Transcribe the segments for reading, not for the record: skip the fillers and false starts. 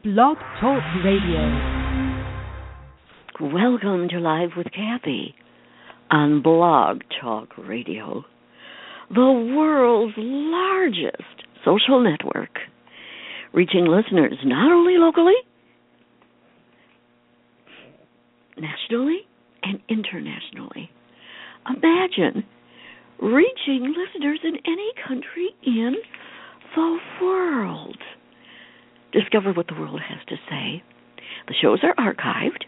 Blog Talk Radio. Welcome to Live with Kathy on Blog Talk Radio, the world's largest social network, reaching listeners not only locally, nationally, and internationally. Imagine reaching listeners in any country in the world. Discover what the world has to say. The shows are archived.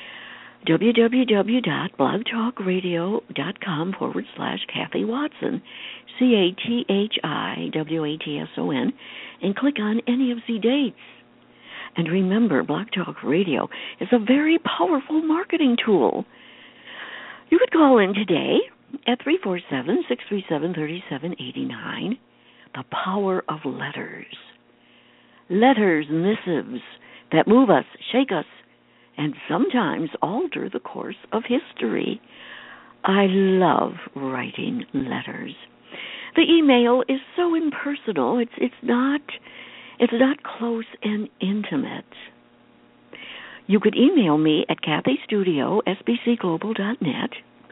www.blogtalkradio.com/Kathy Watson, CathiWatson, and click on any of the dates. And remember, Blog Talk Radio is a very powerful marketing tool. You could call in today at 347-637-3789. The power of letters. Letters, missives that move us, shake us, and sometimes alter the course of history. I love writing letters. The email is so impersonal. It's not close and intimate. You could email me at kathystudio@sbcglobal.net.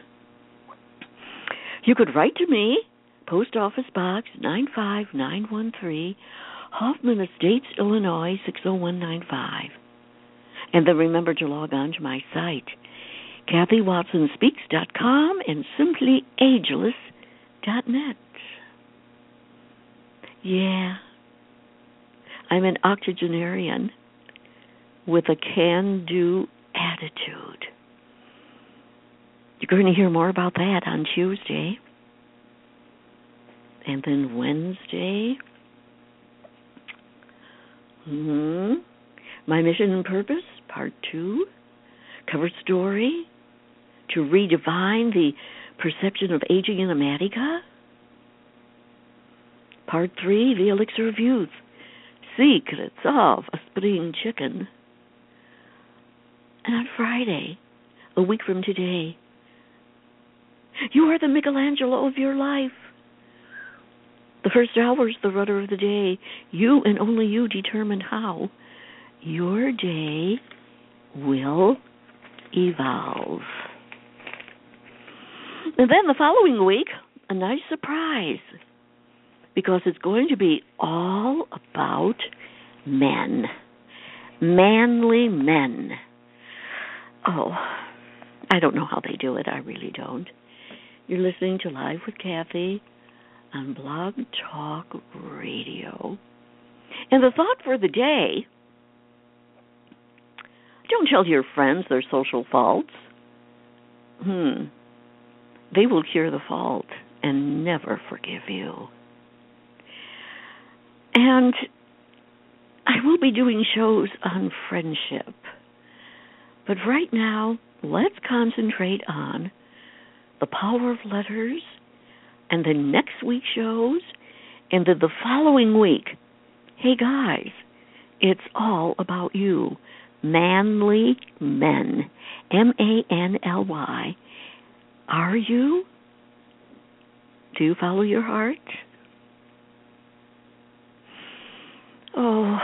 You could write to me, Post Office Box 95913, Hoffman Estates, Illinois 60195. And then remember to log on to my site, KathyWatsonSpeaks.com and SimplyAgeless.net. Yeah, I'm an octogenarian with a can-do attitude. You're going to hear more about that on Tuesday. And then Wednesday, my mission and purpose, part 2, cover story, to redefine the perception of aging in America. Part 3, the elixir of youth, secrets of a spring chicken. And on Friday, a week from today, you are the Michelangelo of your life. The first hour is the rudder of the day. You and only you determine how your day will evolve. And then the following week, a nice surprise, because it's going to be all about men. Manly men. Oh, I don't know how they do it. I really don't. You're listening to Live with Kathy on Blog Talk Radio. And the thought for the day, don't tell your friends their social faults. They will cure the fault and never forgive you. And I will be doing shows on friendship. But right now, let's concentrate on the power of letters, and the next week's shows, and then the following week. Hey guys, it's all about you. Manly men. MANLY. Are you? Do you follow your heart? Oh,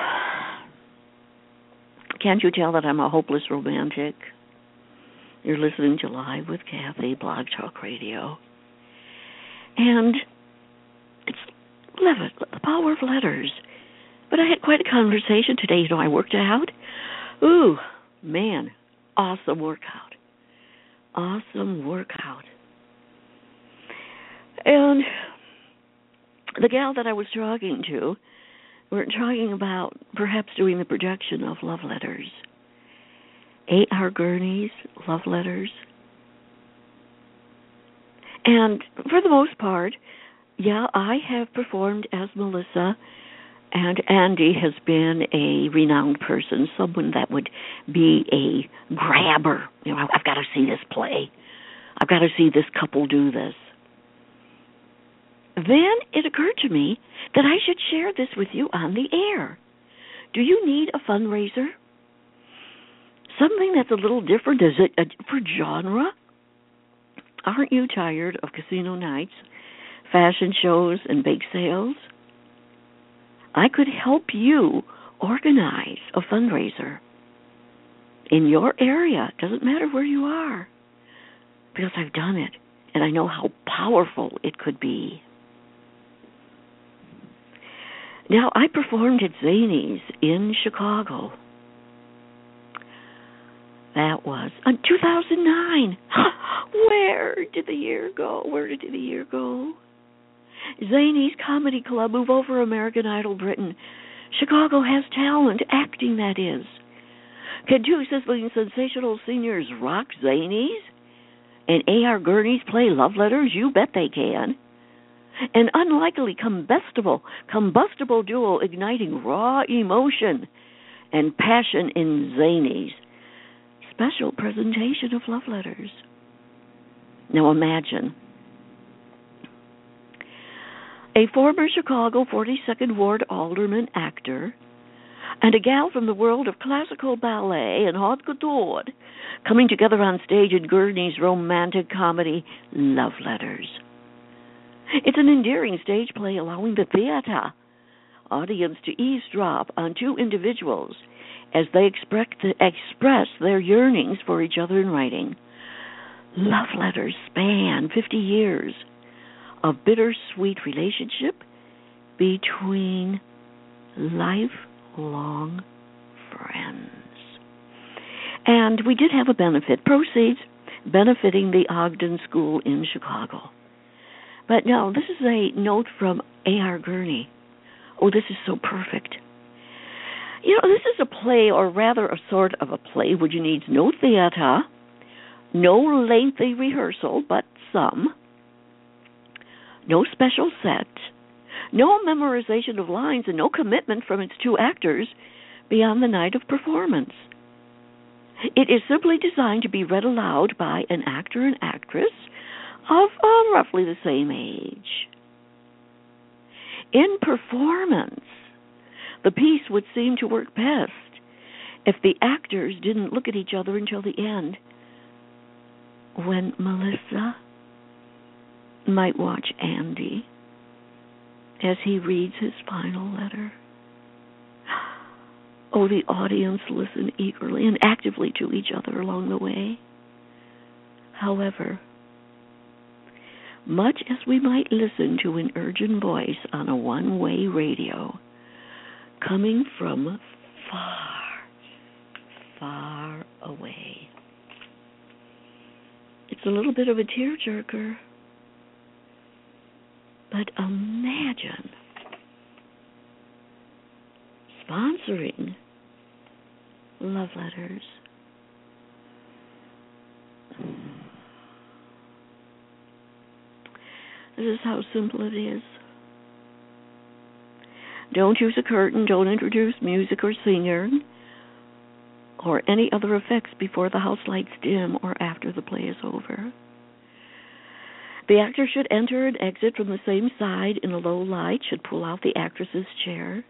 can't you tell that I'm a hopeless romantic? You're listening to Live with Kathy, Blog Talk Radio. And it's the power of letters. But I had quite a conversation today. I worked out. Ooh, man, awesome workout. Awesome workout. And the gal that I was talking to, we're talking about perhaps doing the production of love letters. A.R. Gurney's love letters. And for the most part, yeah, I have performed as Melissa, and Andy has been a renowned person, someone that would be a grabber. I've got to see this play. I've got to see this couple do this. Then it occurred to me that I should share this with you on the air. Do you need a fundraiser? Something that's a little different? Is it for genre? Aren't you tired of casino nights, fashion shows, and bake sales? I could help you organize a fundraiser in your area. It doesn't matter where you are, because I've done it, and I know how powerful it could be. Now, I performed at Zanies in Chicago. That was in 2009. Where did the year go? Zanies Comedy Club, Move Over American Idol Britain. Chicago has talent, acting that is. Can two sizzling sensational seniors rock Zanies? And A.R. Gurney's play Love Letters? You bet they can. An unlikely combustible duo igniting raw emotion and passion in Zanies. Special presentation of Love Letters. Now imagine a former Chicago 42nd Ward alderman actor and a gal from the world of classical ballet and haute couture coming together on stage in Gurney's romantic comedy Love Letters. It's an endearing stage play allowing the theater audience to eavesdrop on two individuals as they express their yearnings for each other in writing. Love Letters span 50 years of bittersweet relationship between lifelong friends. And we did have a benefit, proceeds benefiting the Ogden School in Chicago. But no, this is a note from A.R. Gurney. Oh, this is so perfect. You know, this is a play, or rather a sort of a play, which needs no theater, no lengthy rehearsal, but some, no special set, no memorization of lines, and no commitment from its two actors beyond the night of performance. It is simply designed to be read aloud by an actor and actress of roughly the same age. In performance, the piece would seem to work best if the actors didn't look at each other until the end, when Melissa might watch Andy as he reads his final letter. Oh, the audience listened eagerly and actively to each other along the way. However, much as we might listen to an urgent voice on a one-way radio coming from far, far away, it's a little bit of a tearjerker. But imagine sponsoring Love Letters. This is how simple it is. Don't use a curtain, don't introduce music or singer or any other effects before the house lights dim or after the play is over. The actor should enter and exit from the same side in a low light, should pull out the actress's chair.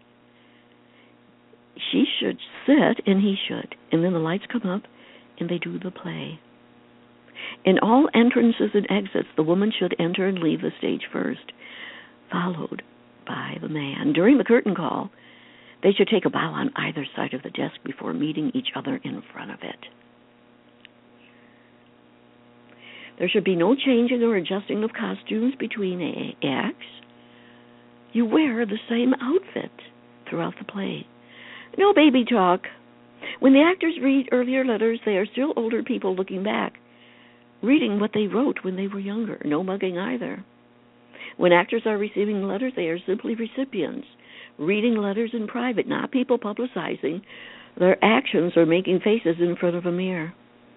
She should sit, and he should. And then the lights come up, and they do the play. In all entrances and exits, the woman should enter and leave the stage first, followed by the man. During the curtain call, they should take a bow on either side of the desk before meeting each other in front of it. There should be no changing or adjusting of costumes between acts. You wear the same outfit throughout the play. No baby talk. When the actors read earlier letters, they are still older people looking back, reading what they wrote when they were younger. No mugging either. When actors are receiving letters, they are simply recipients, reading letters in private, not people publicizing their actions or making faces in front of a mirror.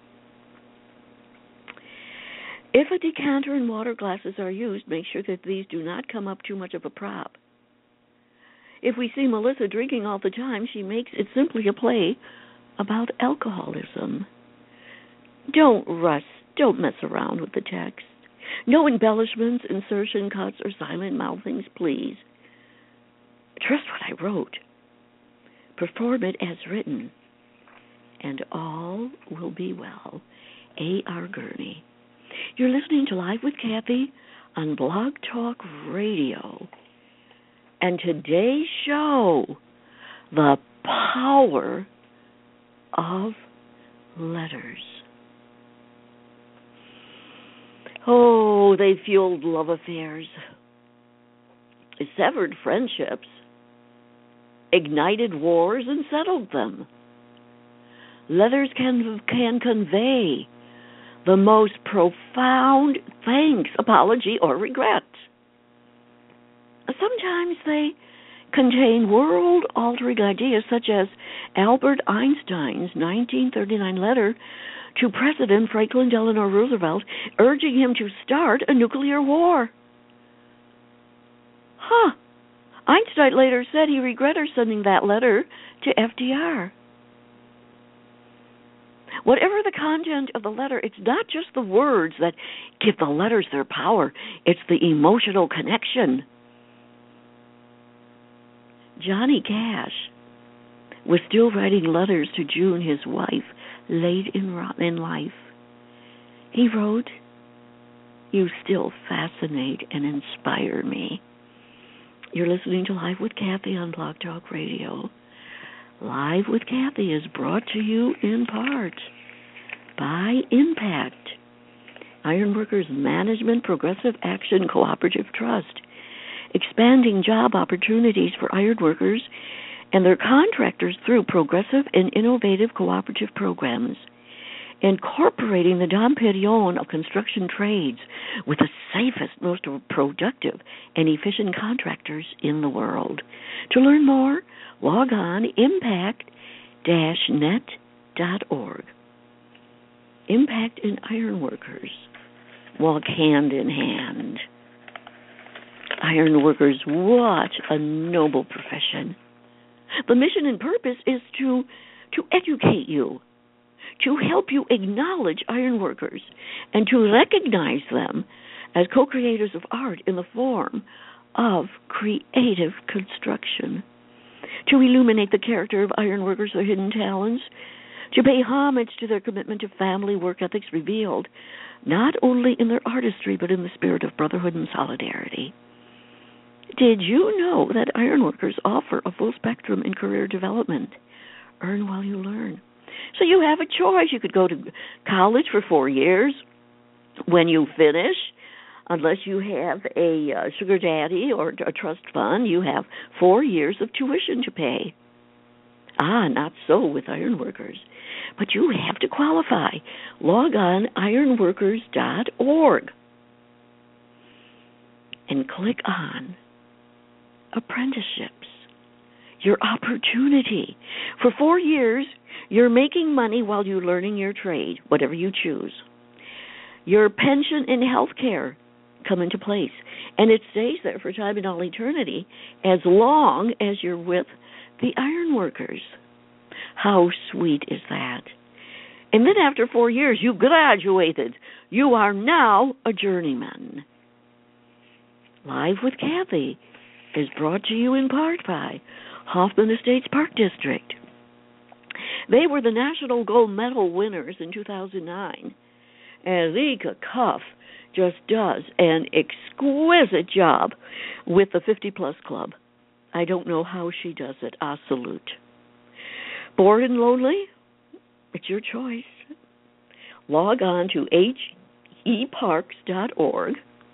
If a decanter and water glasses are used, make sure that these do not come up too much of a prop. If we see Melissa drinking all the time, she makes it simply a play about alcoholism. Don't rush, don't mess around with the text. No embellishments, insertion cuts, or silent mouthings, please. Trust what I wrote. Perform it as written, and all will be well. A.R. Gurney. You're listening to Live with Kathy on Blog Talk Radio. And today's show, the power of letters. Oh, they fueled love affairs, severed friendships, ignited wars, and settled them. Letters can convey the most profound thanks, apology, or regret. Sometimes they contain world-altering ideas, such as Albert Einstein's 1939 letter to President Franklin Delano Roosevelt urging him to start a nuclear war. Einstein later said he regretted sending that letter to FDR. Whatever the content of the letter, it's not just the words that give the letters their power, it's the emotional connection. Johnny Cash was still writing letters to June, his wife, late in life. He wrote, "You still fascinate and inspire me." You're listening to Live with Kathy on Blog Talk Radio. Live with Kathy is brought to you in part by Impact, Ironworkers Management Progressive Action Cooperative Trust, expanding job opportunities for ironworkers and their contractors through progressive and innovative cooperative programs, incorporating the Dom Perignon of construction trades with the safest, most productive, and efficient contractors in the world. To learn more, log on impact-net.org. Impact and ironworkers walk hand in hand. Ironworkers, what a noble profession. The mission and purpose is to educate you, to help you acknowledge ironworkers, and to recognize them as co-creators of art in the form of creative construction, to illuminate the character of ironworkers, their hidden talents, to pay homage to their commitment to family work ethics revealed not only in their artistry but in the spirit of brotherhood and solidarity. Did you know that ironworkers offer a full spectrum in career development? Earn while you learn. So you have a choice. You could go to college for 4 years. When you finish, unless you have a sugar daddy or a trust fund, you have 4 years of tuition to pay. Not so with ironworkers. But you have to qualify. Log on ironworkers.org and click on apprenticeships, your opportunity. For 4 years, you're making money while you're learning your trade, whatever you choose. Your pension and health care come into place, and it stays there for time and all eternity as long as you're with the ironworkers. How sweet is that? And then after 4 years, you graduated. You are now a journeyman. Live with Kathy is brought to you in part by Hoffman Estates Park District. They were the National Gold Medal winners in 2009. And Zika Cuff just does an exquisite job with the 50-plus club. I don't know how she does it. A salute. Bored and lonely? It's your choice. Log on to heparks.org.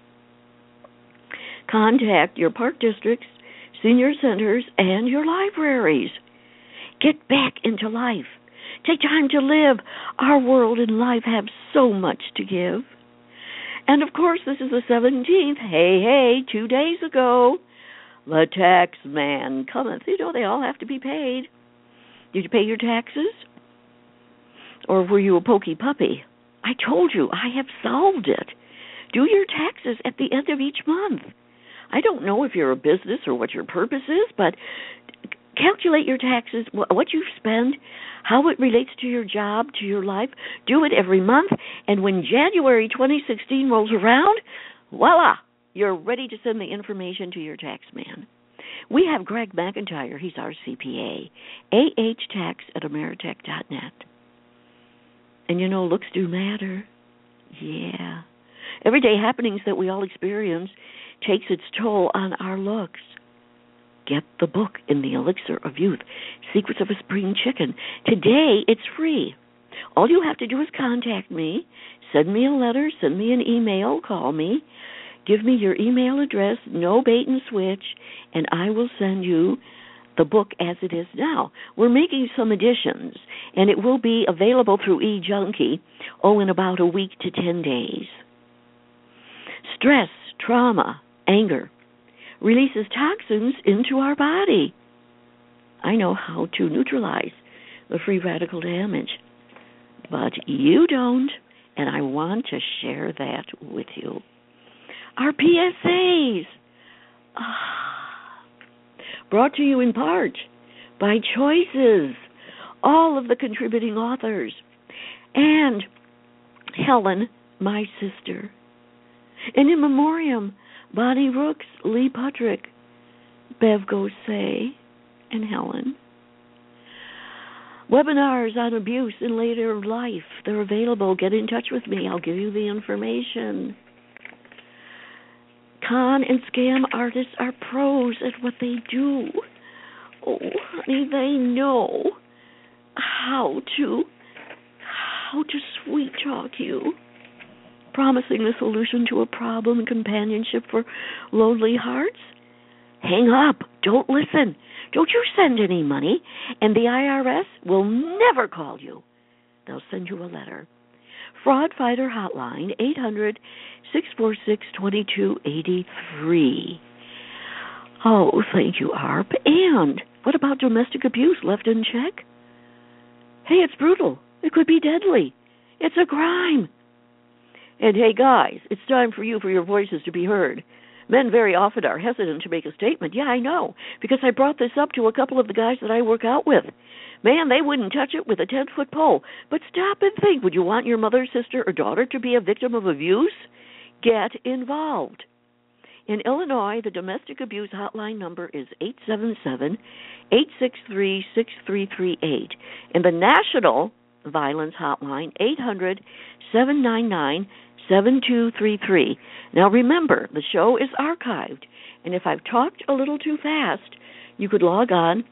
Contact your park districts, senior centers, and your libraries. Get back into life. Take time to live. Our world and life have so much to give. And, of course, this is the 17th. Hey, 2 days ago, the tax man cometh. You know, they all have to be paid. Did you pay your taxes? Or were you a pokey puppy? I told you, I have solved it. Do your taxes at the end of each month. I don't know if you're a business or what your purpose is, but calculate your taxes, what you spend, how it relates to your job, to your life. Do it every month, and when January 2016 rolls around, voila, you're ready to send the information to your tax man. We have Greg McIntyre. He's our CPA. ahtax@ameritech.net. And you know, looks do matter. Yeah. Everyday happenings that we all experience takes its toll on our looks. get the book in the Elixir of Youth, Secrets of a Spring Chicken. Today, it's free. All you have to do is contact me, send me a letter, send me an email, call me, give me your email address, no bait and switch, and I will send you the book as it is now. We're making some additions, and it will be available through eJunkie, in about a week to 10 days. Stress, trauma, anger releases toxins into our body. I know how to neutralize the free radical damage, but you don't, and I want to share that with you. Our PSAs, brought to you in part by Choices, all of the contributing authors, and Helen, my sister. And in memoriam, Bonnie Rooks, Lee Puttrick, Bev Gosay, and Helen. Webinars on abuse in later life, they're available. Get in touch with me. I'll give you the information. Con and scam artists are pros at what they do. Oh, honey, they know how to sweet talk you, promising the solution to a problem and companionship for lonely hearts. Hang up. Don't listen. Don't you send any money, and the IRS will never call you. They'll send you a letter. Fraud Fighter Hotline, 800-646-2283. Oh, thank you, ARP. And what about domestic abuse left in check? Hey, it's brutal. It could be deadly. It's a crime. And hey, guys, it's time for your voices to be heard. Men very often are hesitant to make a statement. Yeah, I know, because I brought this up to a couple of the guys that I work out with. Man, they wouldn't touch it with a 10-foot pole. But stop and think. Would you want your mother, sister, or daughter to be a victim of abuse? Get involved. In Illinois, the domestic abuse hotline number is 877-863-6338. And the national violence hotline, 800-799-7233. Now remember, the show is archived, and if I've talked a little too fast, you could log on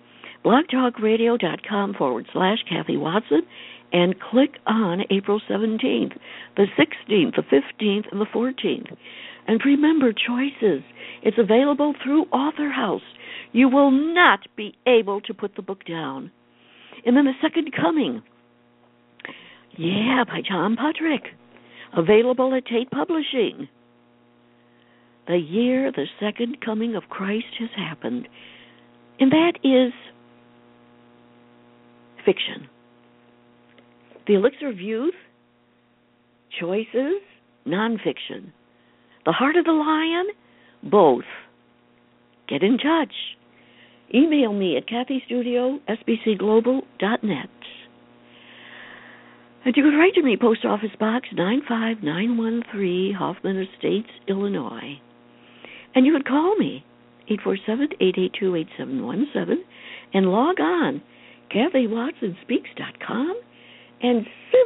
blogtalkradio.com/Kathy Watson and click on April 17th, the 16th, the 15th, and the 14th. And remember, Choices. It's available through Author House. You will not be able to put the book down. And then The Second Coming. Yeah, by John Puttrick. Available at Tate Publishing. The year the second coming of Christ has happened. And that is fiction. The Elixir of Youth, Choices, nonfiction. The Heart of the Lion, both. Get in touch. Email me at kathystudio@sbcglobal.net. And you can write to me, Post Office Box 95913, Hoffman Estates, Illinois. And you could call me, 847-882-8717, and log on, KathyWatsonSpeaks.com, and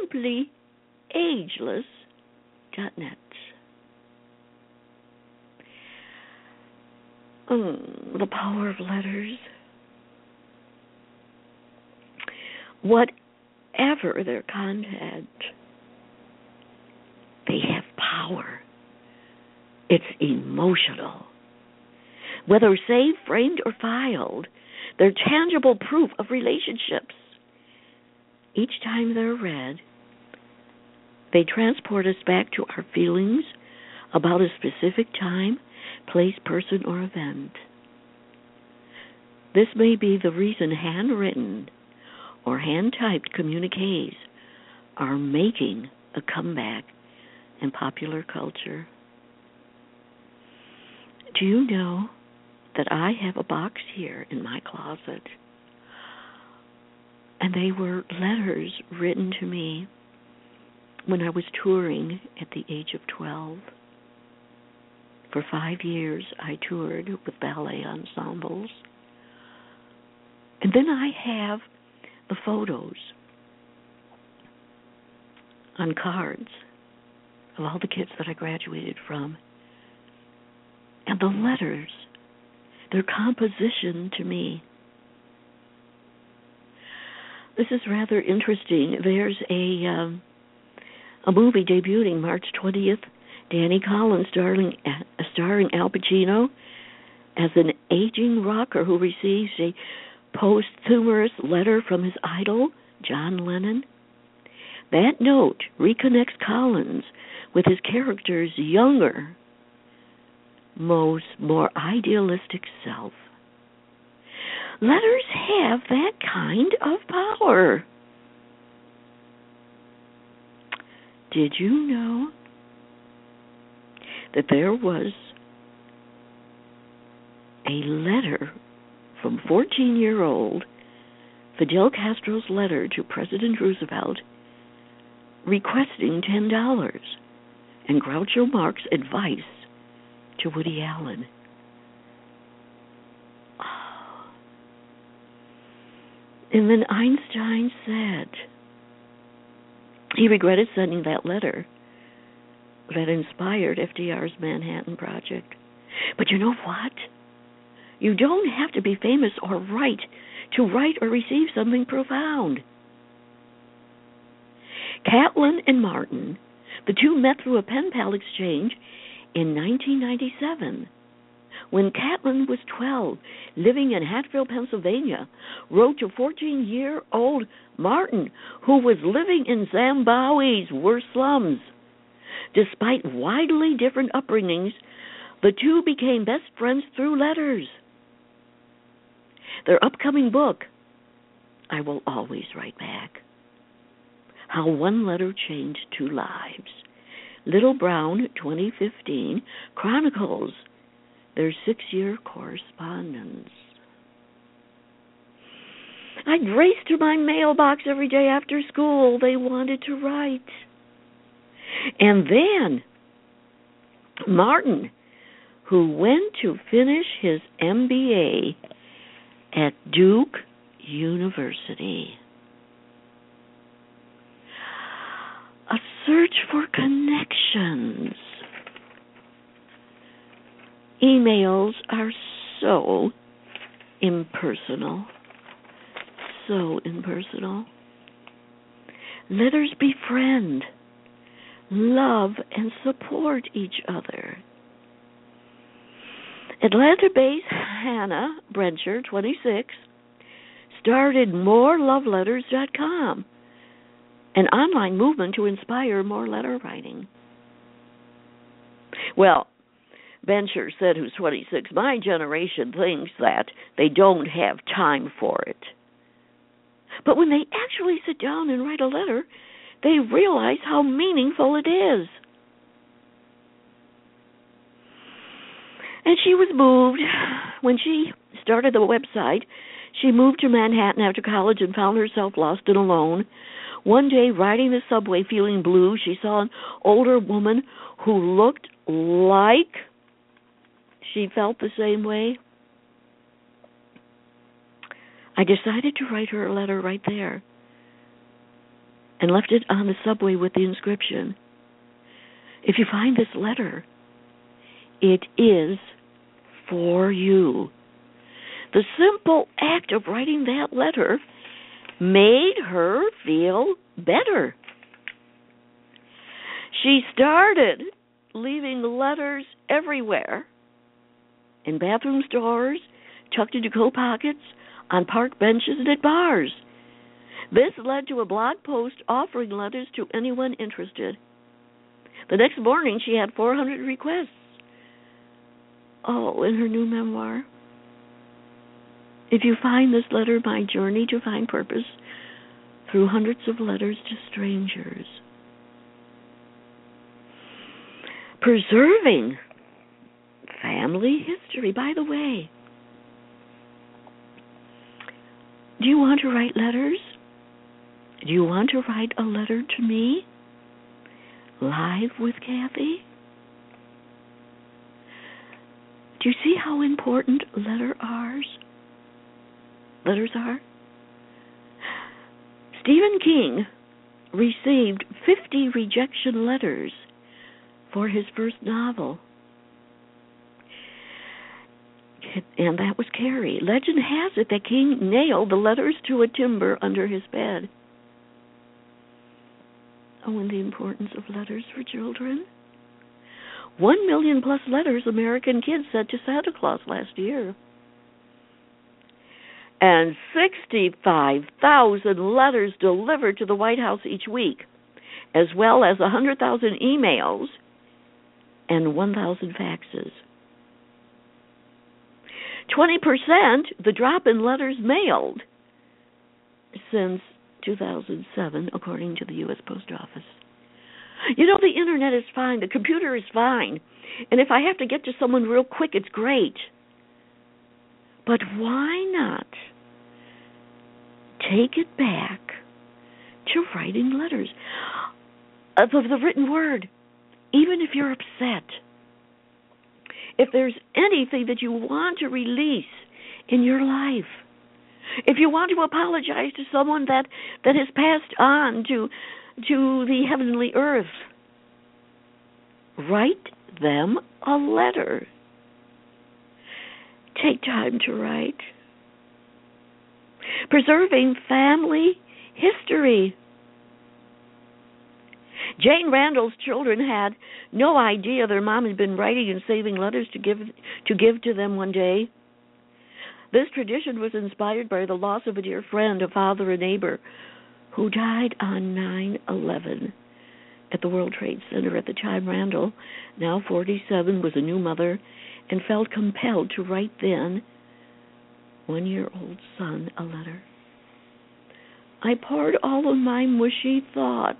simplyageless.net. The power of letters. Whatever their content, they have power. It's emotional. Whether saved, framed, or filed, they're tangible proof of relationships. Each time they're read, they transport us back to our feelings about a specific time, place, person, or event. This may be the reason handwritten or hand-typed communiques are making a comeback in popular culture. Do you know that I have a box here in my closet? And they were letters written to me when I was touring at the age of 12. For 5 years, I toured with ballet ensembles. And then I have the photos on cards of all the kids that I graduated from, and the letters their composition to me. This is rather interesting. There's a movie debuting March 20th, Danny Collins starring Al Pacino as an aging rocker who receives a posthumous letter from his idol, John Lennon. That note reconnects Collins with his character's younger, more idealistic self. Letters have that kind of power. Did you know that there was a letter from 14-year-old Fidel Castro's letter to President Roosevelt requesting $10 and Groucho Marx's advice to Woody Allen? And then Einstein said he regretted sending that letter that inspired FDR's Manhattan Project. But you know what? You don't have to be famous or to write or receive something profound. Catlin and Martin, the two met through a pen pal exchange in 1997. When Catlin was 12, living in Hatfield, Pennsylvania, wrote to 14-year-old Martin, who was living in Zimbabwe's worst slums. Despite widely different upbringings, the two became best friends through letters. Their upcoming book, I Will Always Write Back, How One Letter Changed Two Lives, Little Brown 2015, chronicles their 6-year correspondence. I'd race to my mailbox every day after school. They wanted to write. And then Martin, who went to finish his MBA at Duke University. A search for connections. Emails are so impersonal. So impersonal. Letters befriend, love, and support each other. Atlanta-based Hannah Brencher, 26, started MoreLoveLetters.com, an online movement to inspire more letter writing. Well, Bencher said, who's 26, my generation thinks that they don't have time for it. But when they actually sit down and write a letter, they realize how meaningful it is. And she was moved. When she started the website, she moved to Manhattan after college and found herself lost and alone. One day, riding the subway feeling blue, she saw an older woman who looked like she felt the same way. I decided to write her a letter right there and left it on the subway with the inscription, if you find this letter, it is for you. The simple act of writing that letter made her feel better. She started leaving letters everywhere, in bathroom doors, tucked into coat pockets, on park benches, and at bars. This led to a blog post offering letters to anyone interested. The next morning, she had 400 requests. Oh, in her new memoir. If you find this letter, My Journey to Find Purpose, through hundreds of letters to strangers. Preserving family history. By the way, do you want to write letters? Do you want to write a letter to me? Live with Kathy? Do you see how important letters are? Stephen King received 50 rejection letters for his first novel. And that was Carrie. Legend has it that King nailed the letters to a timber under his bed. Oh, and the importance of letters for children. 1 million plus letters American kids sent to Santa Claus last year. And 65,000 letters delivered to the White House each week, as well as 100,000 emails and 1,000 faxes. 20% the drop in letters mailed since 2007, according to the U.S. Post Office. You know, the internet is fine. The computer is fine. And if I have to get to someone real quick, it's great. But why not take it back to writing letters of the written word, even if you're upset? If there's anything that you want to release in your life, if you want to apologize to someone that has passed on to the heavenly earth, write them a letter. Take time to write. Preserving family history. Jane Randall's children had no idea their mom had been writing and saving letters to give to them one day. This tradition was inspired by the loss of a dear friend, a father, a neighbor, who died on 9/11 at the World Trade Center. At the time, Randall, now 47, was a new mother and felt compelled to write then 1-year-old son a letter. I poured all of my mushy thoughts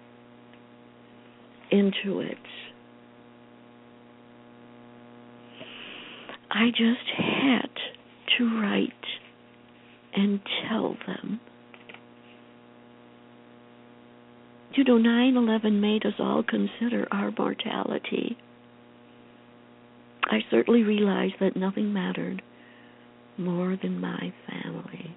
into it. I just had to write and tell them. You know, 9/11 made us all consider our mortality. I certainly realized that nothing mattered more than my family.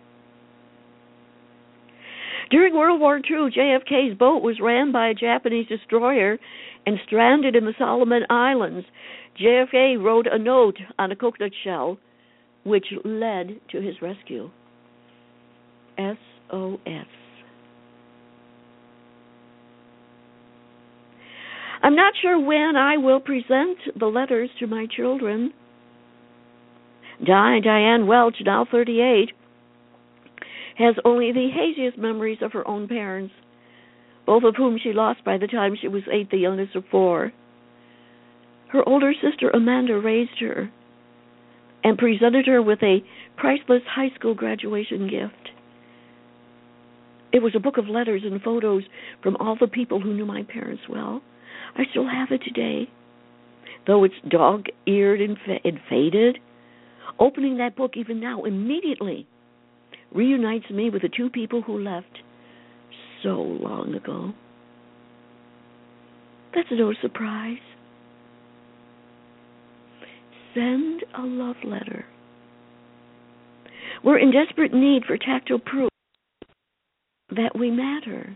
During World War II, JFK's boat was rammed by a Japanese destroyer and stranded in the Solomon Islands. JFK wrote a note on a coconut shell, which led to his rescue. SOS. I'm not sure when I will present the letters to my children. Diane Welch, now 38, has only the haziest memories of her own parents, both of whom she lost by the time she was 8, the youngest of 4. Her older sister Amanda raised her and presented her with a priceless high school graduation gift. It was a book of letters and photos from all the people who knew my parents well. I still have it today, though it's dog-eared and faded. Opening that book even now immediately reunites me with the two people who left so long ago. That's no surprise. Send a love letter. We're in desperate need for tactile proof that we matter.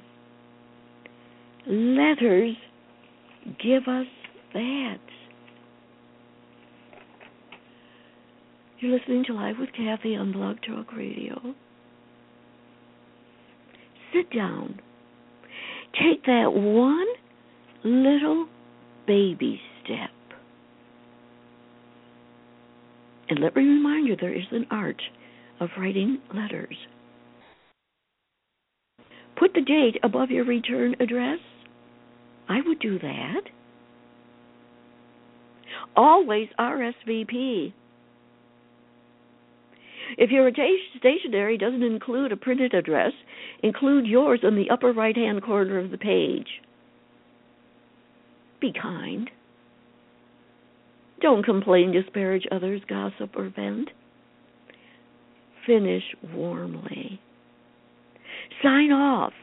Letters give us that. You're listening to Live with Kathy on Blog Talk Radio. Sit down. Take that one little baby step. And let me remind you, there is an art of writing letters. Put the date above your return address. I would do that. Always RSVP. If your stationery doesn't include a printed address, include yours in the upper right-hand corner of the page. Be kind. Don't complain, disparage others, gossip, or vent. Finish warmly. Sign off.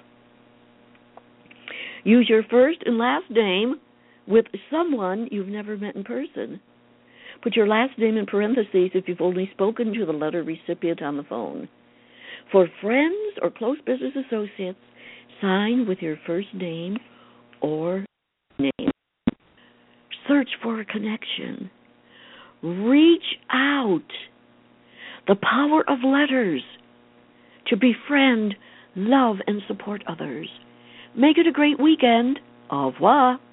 Use your first and last name with someone you've never met in person. Put your last name in parentheses if you've only spoken to the letter recipient on the phone. For friends or close business associates, sign with your first name or name. Search for a connection. Reach out. The power of letters to befriend, love, and support others. Make it a great weekend. Au revoir.